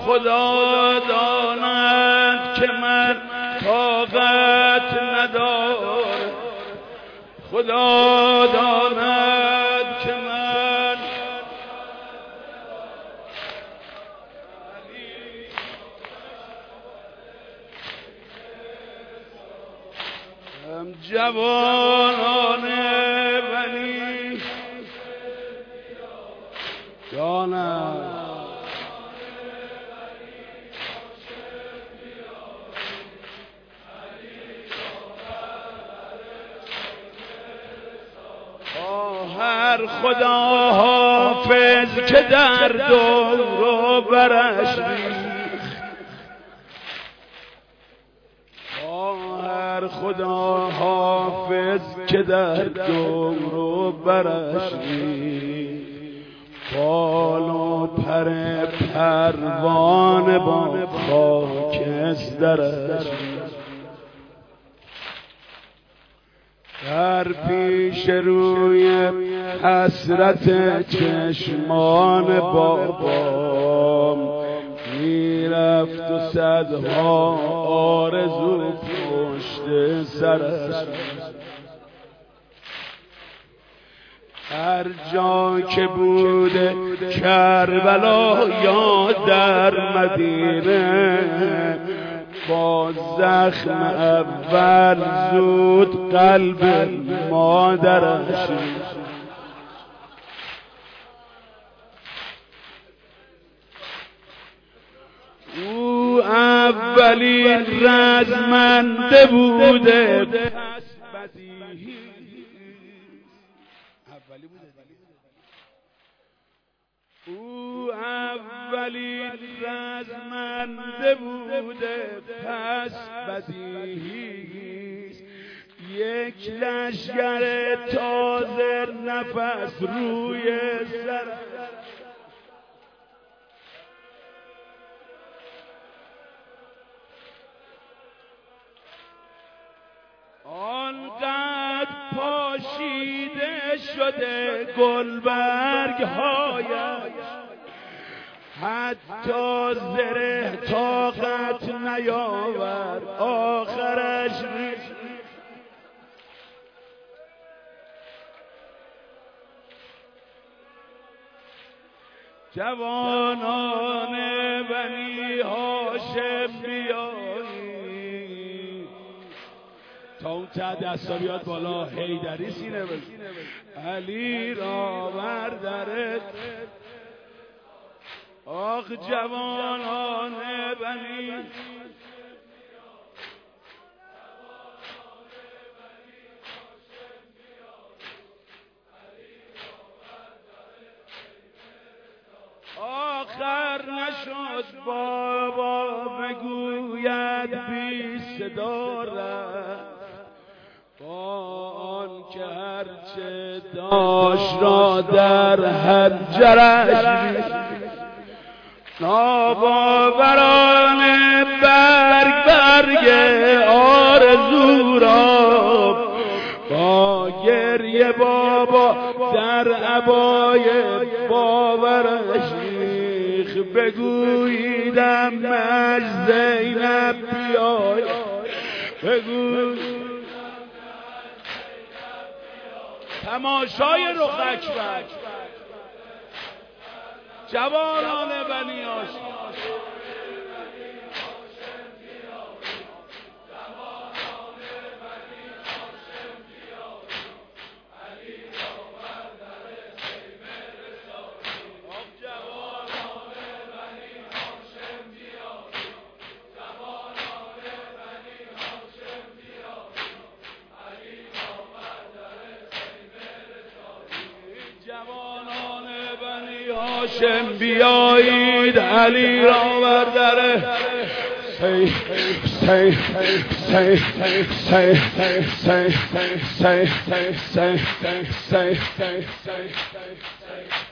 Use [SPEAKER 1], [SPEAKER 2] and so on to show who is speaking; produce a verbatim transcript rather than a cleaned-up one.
[SPEAKER 1] خدا داند که من طاقت ندارم، خدا داند که من هم جوانان بنی جانم هر خدا حافظ که در دور و برش ریخت، هر خدا حافظ که در دور و برش ریخت، بال و پر پروانه با خاکسترش در پیش روی حسرت چشمان بابام میرفت و صدها آرزو پشت سرش، هر جا که بوده کربلا یا در مدینه، با زخم اول زود قلب مادرش او اولین رزمنده بوده پس بدیهی او اولین رزمنده بوده پس بدیهی، یک لشگر تازه نفس روی سر، آنقدر پاشیده شده گلبرگ هایش، حتی زره طاقت نیاورد آخرش ریخت. جوانان بنی هاشم بیایی، تا اون ته دستا بیاد بالا، حیدری سینه بزن، علی را بردرت. آخ جوانان بنی آخر نشد بابا بگوید بی صدا رفت، با آن که هرچه داشت را در حنجرش ناباورانه برگ برگ آرزو را با گریه بابا در عبای باورش ریخت. بگوییدم مش زینب بیای، بگوی تماشای رخ اکبر جوانان بنی هاشم. جوانان بنی هاشم بیایید علی را بر در سی سی سی سی سی سی سی سی سی